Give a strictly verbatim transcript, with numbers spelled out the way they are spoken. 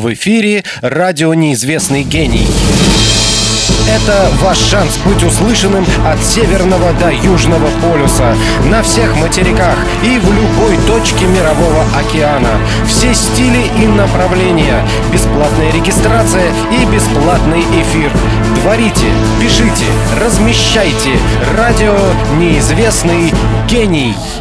В эфире радио «Неизвестный гений». Это ваш шанс быть услышанным от Северного до Южного полюса, на всех материках и в любой точке мирового океана. Все стили и направления, бесплатная регистрация и бесплатный эфир. Творите, пишите, размещайте. Радио «Неизвестный гений».